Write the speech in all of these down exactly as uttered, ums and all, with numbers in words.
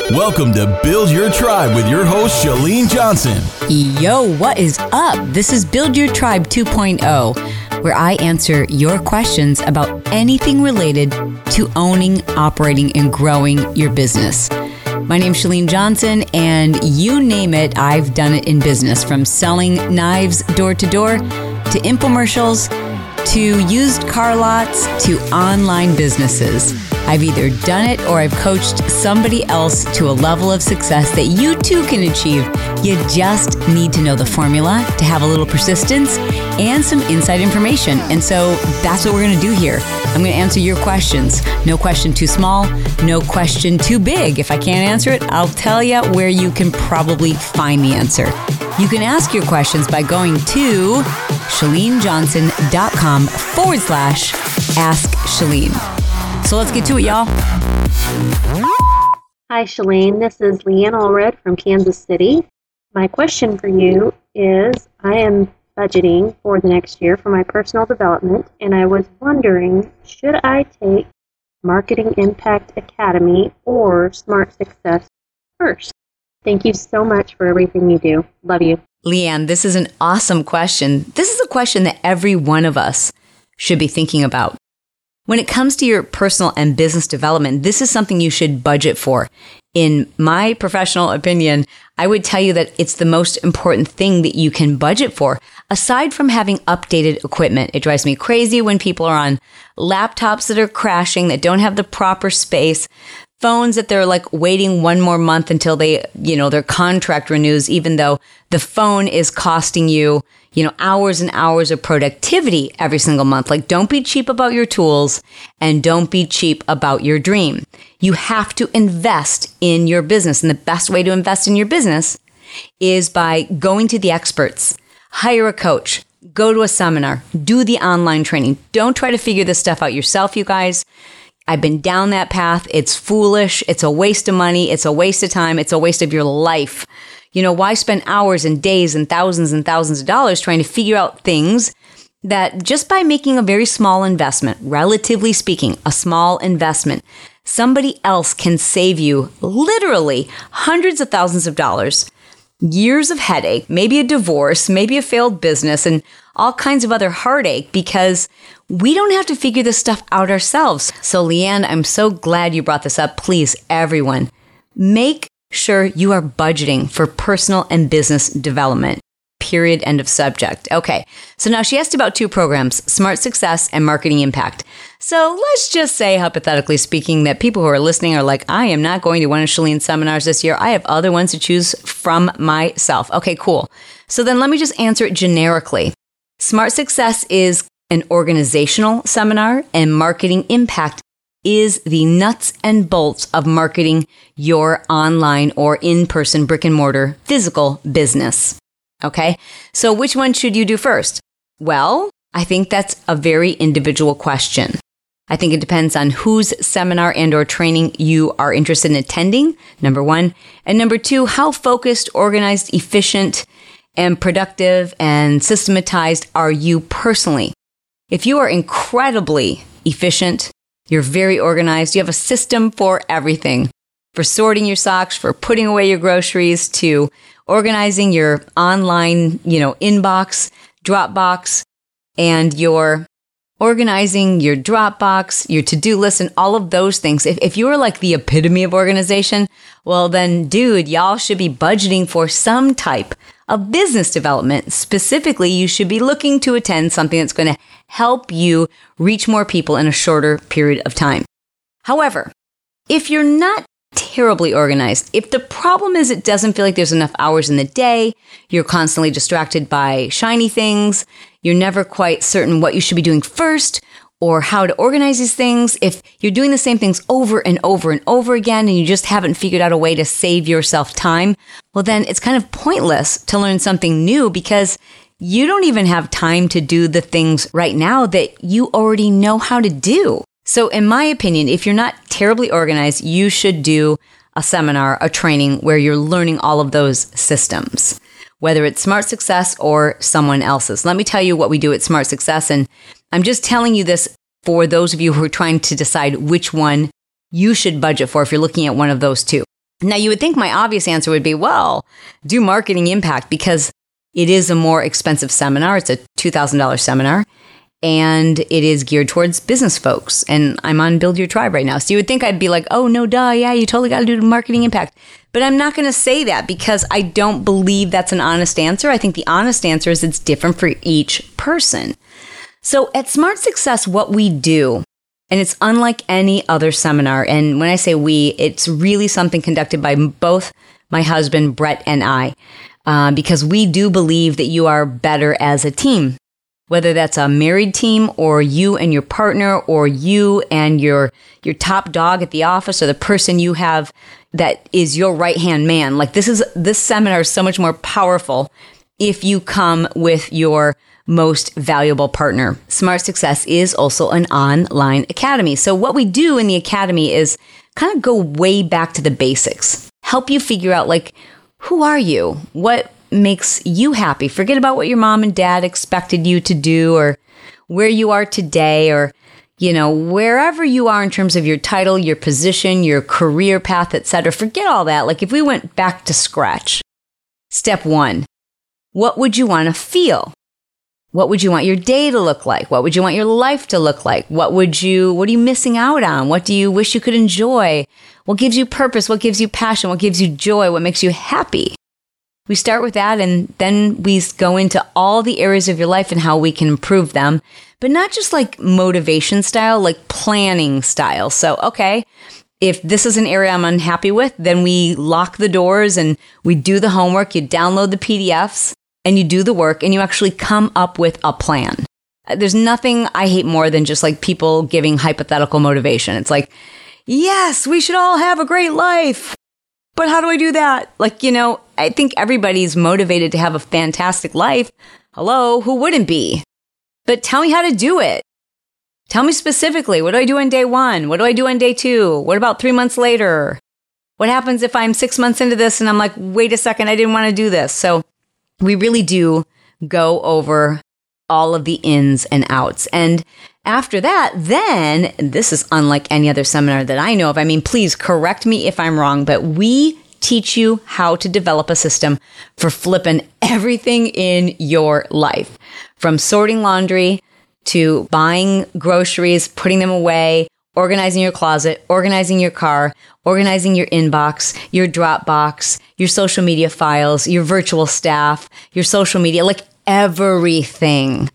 Welcome to Build Your Tribe with your host, Chalene Johnson. Yo, what is up? This is Build Your Tribe two point oh, where I answer your questions about anything related to owning, operating, and growing your business. My name's Chalene Johnson, and you name it, I've done it in business, from selling knives door to door, to infomercials, to used car lots, to online businesses. I've either done it or I've coached somebody else to a level of success that you too can achieve. You just need to know the formula, to have a little persistence, and some inside information. And so that's what we're going to do here. I'm going to answer your questions. No question too small, no question too big. If I can't answer it, I'll tell you where you can probably find the answer. You can ask your questions by going to chalenejohnson.com forward slash ask Chalene. So let's get to it, y'all. Hi, Chalene. This is Leanne Allred from Kansas City. My question for you is, I am budgeting for the next year for my personal development, and I was wondering, should I take Marketing Impact Academy or Smart Success first? Thank you so much for everything you do. Love you. Leanne, this is an awesome question. This is a question that every one of us should be thinking about. When it comes to your personal and business development, this is something you should budget for. In my professional opinion, I would tell you that it's the most important thing that you can budget for. Aside from having updated equipment, it drives me crazy when people are on laptops that are crashing, that don't have the proper space, phones that they're like waiting one more month until they, you know, their contract renews, even though the phone is costing you, you know, hours and hours of productivity every single month. Like, don't be cheap about your tools and don't be cheap about your dream. You have to invest in your business. And the best way to invest in your business is by going to the experts, hire a coach, go to a seminar, do the online training. Don't try to figure this stuff out yourself, you guys. I've been down that path. It's foolish. It's a waste of money. It's a waste of time. It's a waste of your life. You know, why spend hours and days and thousands and thousands of dollars trying to figure out things that just by making a very small investment, relatively speaking, a small investment, somebody else can save you literally hundreds of thousands of dollars, years of headache, maybe a divorce, maybe a failed business, and all kinds of other heartache, because we don't have to figure this stuff out ourselves. So Leanne, I'm so glad you brought this up. Please, everyone, make sure you are budgeting for personal and business development. Period. End of subject. Okay. So now she asked about two programs, Smart Success and Marketing Impact. So let's just say, hypothetically speaking, that people who are listening are like, I am not going to one of Chalene's seminars this year. I have other ones to choose from myself. Okay, cool. So then let me just answer it generically. Smart Success is an organizational seminar, and Marketing Impact is the nuts and bolts of marketing your online or in-person brick and mortar physical business. Okay, so which one should you do first? Well, I think that's a very individual question. I think it depends on whose seminar and or training you are interested in attending, number one. And number two, how focused, organized, efficient, and productive and systematized are you personally? If you are incredibly efficient, you're very organized, you have a system for everything, for sorting your socks, for putting away your groceries, to organizing your online, you know, inbox, Dropbox, and your organizing your Dropbox, your to-do list, and all of those things. If, if you are like the epitome of organization, well then, dude, y'all should be budgeting for some type of business development. Specifically, you should be looking to attend something that's going to help you reach more people in a shorter period of time. However, if you're not terribly organized, if the problem is it doesn't feel like there's enough hours in the day, you're constantly distracted by shiny things, you're never quite certain what you should be doing first or how to organize these things, if you're doing the same things over and over and over again and you just haven't figured out a way to save yourself time, well then it's kind of pointless to learn something new, because you don't even have time to do the things right now that you already know how to do. So in my opinion, if you're not terribly organized, you should do a seminar, a training where you're learning all of those systems, whether it's Smart Success or someone else's. Let me tell you what we do at Smart Success. And I'm just telling you this for those of you who are trying to decide which one you should budget for if you're looking at one of those two. Now, you would think my obvious answer would be, well, do Marketing Impact, because it is a more expensive seminar. It's a two thousand dollars seminar, and it is geared towards business folks. And I'm on Build Your Tribe right now. So you would think I'd be like, oh, no, duh, yeah, you totally got to do Marketing Impact. But I'm not going to say that because I don't believe that's an honest answer. I think the honest answer is it's different for each person. So at Smart Success, what we do, and it's unlike any other seminar. And when I say we, it's really something conducted by both my husband, Brett, and I, uh, because we do believe that you are better as a team, whether that's a married team or you and your partner or you and your your top dog at the office or the person you have that is your right-hand man. Like this is this seminar is so much more powerful if you come with your most valuable partner. Smart Success is also an online academy. So what we do in the academy is kind of go way back to the basics, help you figure out like, who are you? What makes you happy? Forget about what your mom and dad expected you to do or where you are today or, you know, wherever you are in terms of your title, your position, your career path, et cetera. Forget all that. Like if we went back to scratch, step one, what would you want to feel? What would you want your day to look like? What would you want your life to look like? What would you, what are you missing out on? What do you wish you could enjoy? What gives you purpose? What gives you passion? What gives you joy? What makes you happy? We start with that and then we go into all the areas of your life and how we can improve them, but not just like motivation style, like planning style. So, okay, if this is an area I'm unhappy with, then we lock the doors and we do the homework. You download the P D Fs. And you do the work and you actually come up with a plan. There's nothing I hate more than just like people giving hypothetical motivation. It's like, yes, we should all have a great life. But how do I do that? Like, you know, I think everybody's motivated to have a fantastic life. Hello, who wouldn't be? But tell me how to do it. Tell me specifically, what do I do on day one? What do I do on day two? What about three months later? What happens if I'm six months into this and I'm like, wait a second, I didn't want to do this. So we really do go over all of the ins and outs. And after that, then, and this is unlike any other seminar that I know of. I mean, please correct me if I'm wrong, but we teach you how to develop a system for flipping everything in your life, from sorting laundry to buying groceries, putting them away, organizing your closet, organizing your car, organizing your inbox, your Dropbox, your social media files, your virtual staff, your social media, like everything.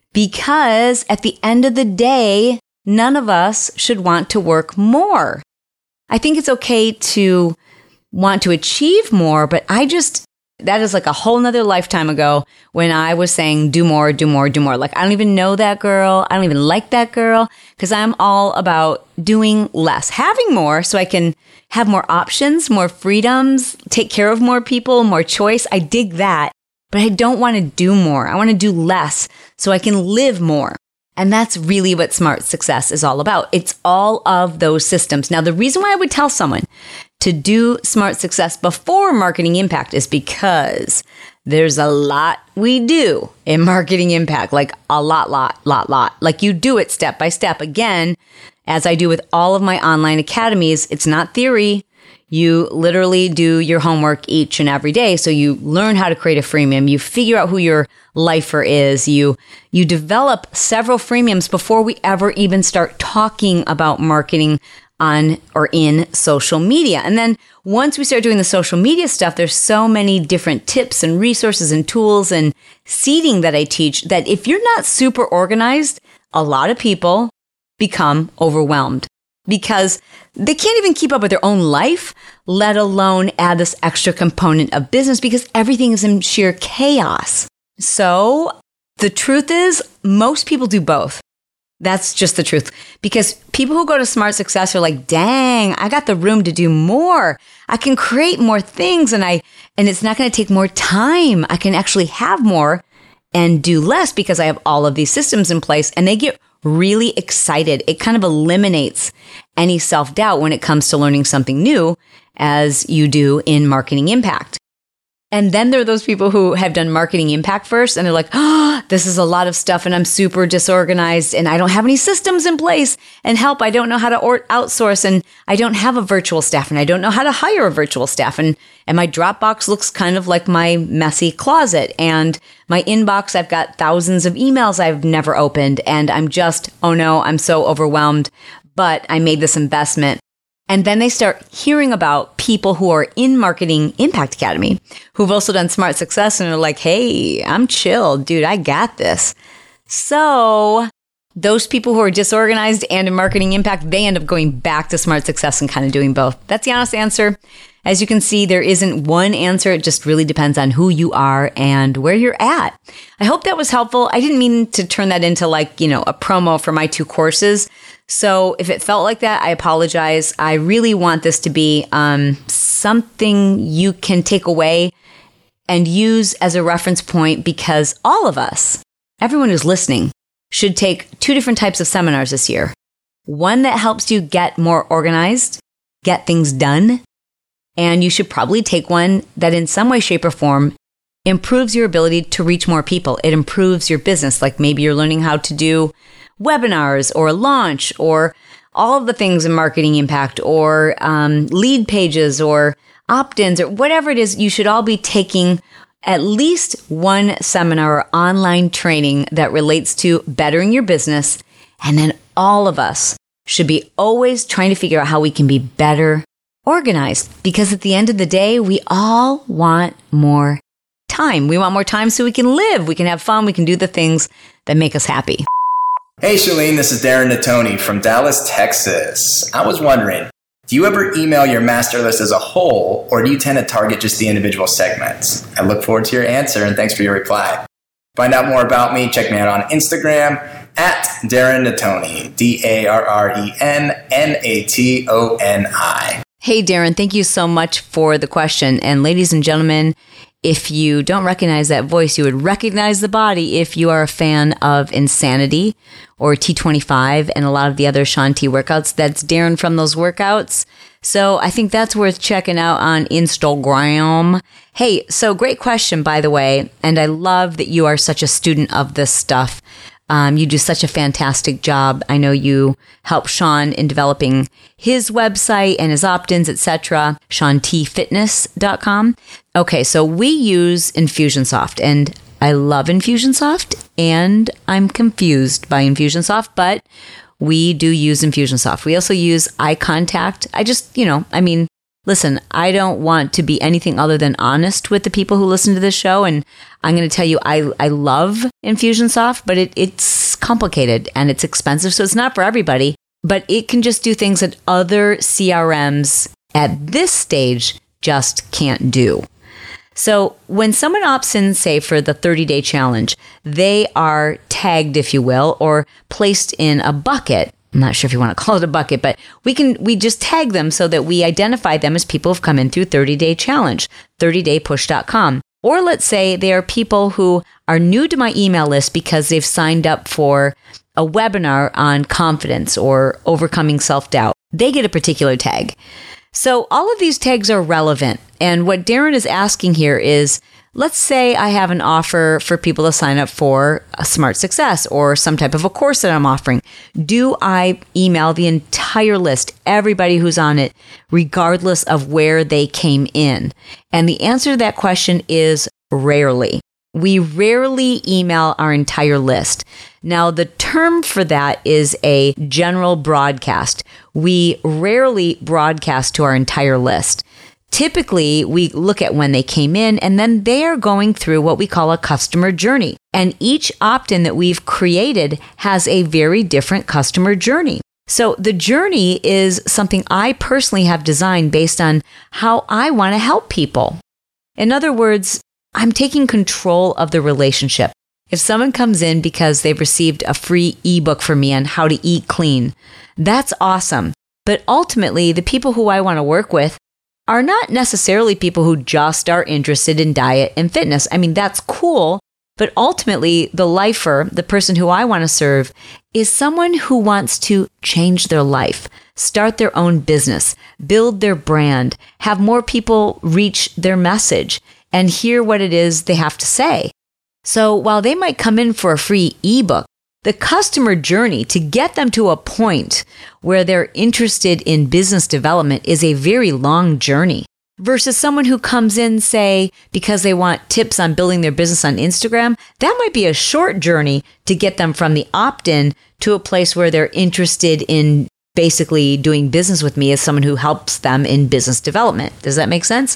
Because at the end of the day, none of us should want to work more. I think it's okay to want to achieve more, but I just, that is like a whole nother lifetime ago when I was saying, do more, do more, do more. Like, I don't even know that girl. I don't even like that girl because I'm all about doing less, having more so I can have more options, more freedoms, take care of more people, more choice. I dig that, but I don't want to do more. I want to do less so I can live more. And that's really what Smart Success is all about. It's all of those systems. Now, the reason why I would tell someone to do Smart Success before Marketing Impact is because there's a lot we do in Marketing Impact, like a lot, lot, lot, lot. Like you do it step by step. Again, as I do with all of my online academies, it's not theory. You literally do your homework each and every day. So you learn how to create a freemium. You figure out who your lifer is. You, you develop several freemiums before we ever even start talking about marketing on or in social media. And then once we start doing the social media stuff, there's so many different tips and resources and tools and seeding that I teach that if you're not super organized, a lot of people become overwhelmed because they can't even keep up with their own life, let alone add this extra component of business because everything is in sheer chaos. So the truth is most people do both. That's just the truth. Because people who go to Smart Success are like, dang, I got the room to do more. I can create more things and I and it's not going to take more time. I can actually have more and do less because I have all of these systems in place and they get really excited. It kind of eliminates any self-doubt when it comes to learning something new as you do in Marketing Impact. And then there are those people who have done marketing impact first and they're like, oh, this is a lot of stuff and I'm super disorganized and I don't have any systems in place and help. I don't know how to or- outsource and I don't have a virtual staff and I don't know how to hire a virtual staff. And, and my Dropbox looks kind of like my messy closet and my inbox, I've got thousands of emails I've never opened and I'm just, oh no, I'm so overwhelmed, but I made this investment. And then they start hearing about people who are in Marketing Impact Academy, who've also done Smart Success and are like, hey, I'm chill, dude, I got this. So those people who are disorganized and in Marketing Impact, they end up going back to Smart Success and kind of doing both. That's the honest answer. As you can see, there isn't one answer. It just really depends on who you are and where you're at. I hope that was helpful. I didn't mean to turn that into like, you know, a promo for my two courses. So if it felt like that, I apologize. I really want this to be um, something you can take away and use as a reference point because all of us, everyone who's listening, should take two different types of seminars this year. One that helps you get more organized, get things done, and you should probably take one that in some way, shape, or form improves your ability to reach more people. It improves your business. Like maybe you're learning how to do webinars or launch or all of the things in Marketing Impact or um, lead pages or opt-ins or whatever it is. You should all be taking at least one seminar or online training that relates to bettering your business. And then all of us should be always trying to figure out how we can be better organized, because at the end of the day, we all want more time. We want more time so we can live, we can have fun, we can do the things that make us happy. Hey, Chalene, this is Darren Natoni from Dallas, Texas. I was wondering, do you ever email your master list as a whole, or do you tend to target just the individual segments? I look forward to your answer, and thanks for your reply. Find out more about me, check me out on Instagram at Darren Natoni, D A R R E N N A T O N I. Hey, Darren, thank you so much for the question. And ladies and gentlemen, if you don't recognize that voice, you would recognize the body if you are a fan of Insanity or T twenty-five and a lot of the other Shaun T workouts. That's Darren from those workouts. So I think that's worth checking out on Instagram. Hey, so great question, by the way. And I love that you are such a student of this stuff. Um, you do such a fantastic job. I know you help Shaun in developing his website and his opt-ins, et cetera. Shaun T Fitness dot com. Okay, so we use Infusionsoft, and I love Infusionsoft, and I'm confused by Infusionsoft, but we do use Infusionsoft. We also use iContact. I just, you know, I mean, listen, I don't want to be anything other than honest with the people who listen to this show. And I'm going to tell you, I, I love Infusionsoft, but it, it's complicated and it's expensive. So it's not for everybody, but it can just do things that other C R Ms at this stage just can't do. So when someone opts in, say, for the thirty-day challenge, they are tagged, if you will, or placed in a bucket. I'm not sure if you want to call it a bucket, but we can, we just tag them so that we identify them as people who've come in through thirty-day challenge, thirty day push dot com. Or let's say they are people who are new to my email list because they've signed up for a webinar on confidence or overcoming self-doubt. They get a particular tag. So all of these tags are relevant. And what Darren is asking here is, let's say I have an offer for people to sign up for a Smart Success or some type of a course that I'm offering. Do I email the entire list, everybody who's on it, regardless of where they came in? And the answer to that question is rarely. We rarely email our entire list. Now, the term for that is a general broadcast. We rarely broadcast to our entire list. Typically, we look at when they came in, and then they are going through what we call a customer journey. And each opt-in that we've created has a very different customer journey. So the journey is something I personally have designed based on how I want to help people. In other words, I'm taking control of the relationship. If someone comes in because they've received a free ebook from me on how to eat clean, that's awesome. But ultimately, the people who I want to work with are not necessarily people who just are interested in diet and fitness. I mean, that's cool, but ultimately the lifer, the person who I want to serve, is someone who wants to change their life, start their own business, build their brand, have more people reach their message. and hear what it is they have to say. So while they might come in for a free ebook, the customer journey to get them to a point where they're interested in business development is a very long journey. Versus someone who comes in, say, because they want tips on building their business on Instagram, that might be a short journey to get them from the opt-in to a place where they're interested in basically doing business with me as someone who helps them in business development. Does that make sense?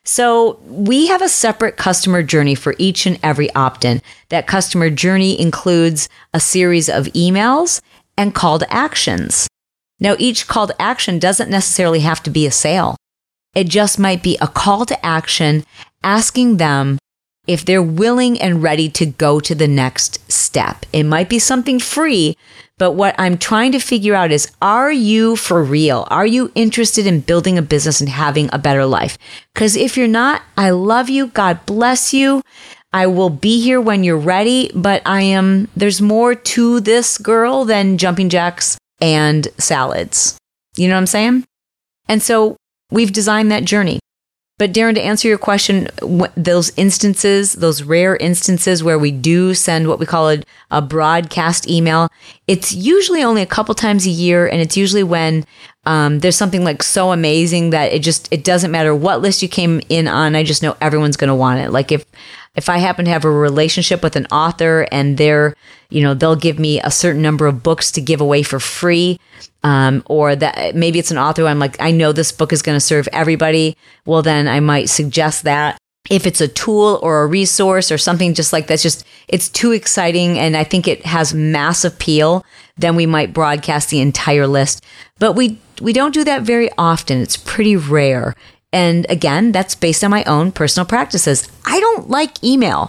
So we have a separate customer journey for each and every opt-in. That customer journey includes a series of emails and call to actions. Now, each call to action doesn't necessarily have to be a sale. It just might be a call to action asking them if they're willing and ready to go to the next step. It might be something free, but what I'm trying to figure out is, are you for real? Are you interested in building a business and having a better life? Because if you're not, I love you. God bless you. I will be here when you're ready, but I am, there's more to this girl than jumping jacks and salads. You know what I'm saying? And so we've designed that journey. But Darren, to answer your question, those instances, those rare instances where we do send what we call a, a broadcast email, it's usually only a couple times a year. And it's usually when um, there's something like so amazing that it just, it doesn't matter what list you came in on. I just know everyone's going to want it. Like if, if I happen to have a relationship with an author and they're, you know, they'll give me a certain number of books to give away for free. Um, or that maybe it's an author who I'm like, I know this book is going to serve everybody. Well, then I might suggest that. If it's a tool or a resource or something just like that's just, it's too exciting and I think it has mass appeal, then we might broadcast the entire list. But we, we don't do that very often. It's pretty rare. And again, that's based on my own personal practices. I don't like email.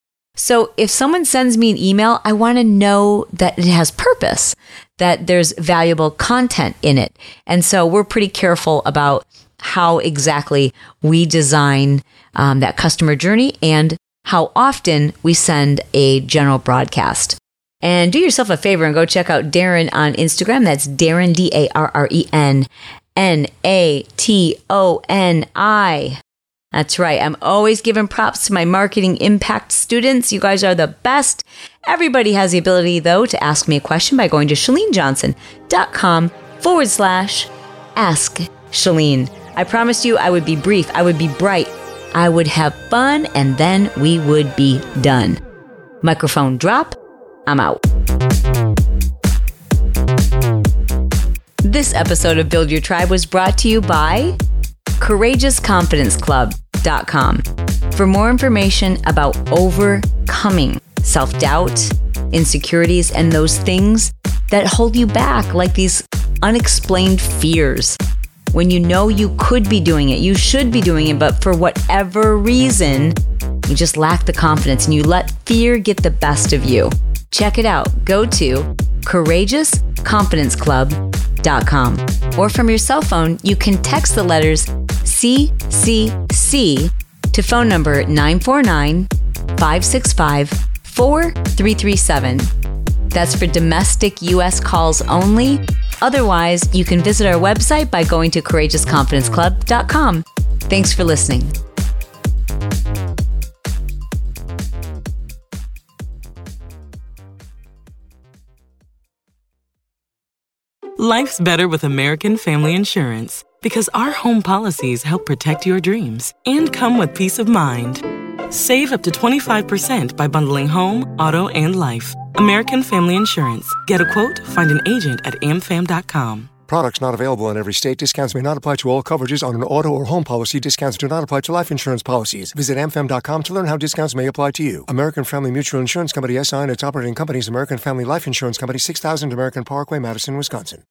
So if someone sends me an email, I want to know that it has purpose, that there's valuable content in it. And so we're pretty careful about how exactly we design um, that customer journey and how often we send a general broadcast. And do yourself a favor and go check out Darren on Instagram. That's Darren, D A R R E N, N A T O N I. That's right. I'm always giving props to my marketing impact students. You guys are the best. Everybody has the ability, though, to ask me a question by going to ChaleneJohnson.com forward slash ask Chalene. I promised you I would be brief. I would be bright. I would have fun, and then we would be done. Microphone drop. I'm out. This episode of Build Your Tribe was brought to you by Courageous Confidence Club dot com. For more information about overcoming self-doubt, insecurities, and those things that hold you back, like these unexplained fears. When you know you could be doing it, you should be doing it, but for whatever reason, you just lack the confidence and you let fear get the best of you. Check it out. Go to Courageous Confidence Club dot com. Or from your cell phone, you can text the letters C C C to phone number nine four nine, five six five, four three three seven. That's for domestic U S calls only. Otherwise, you can visit our website by going to Courageous Confidence Club dot com. Thanks for listening. Life's better with American Family Insurance because our home policies help protect your dreams and come with peace of mind. Save up to twenty-five percent by bundling home, auto, and life. American Family Insurance. Get a quote, find an agent at A M fam dot com. Products not available in every state. Discounts may not apply to all coverages on an auto or home policy. Discounts do not apply to life insurance policies. Visit A M fam dot com to learn how discounts may apply to you. American Family Mutual Insurance Company, S I and its operating companies, American Family Life Insurance Company, six thousand American Parkway, Madison, Wisconsin.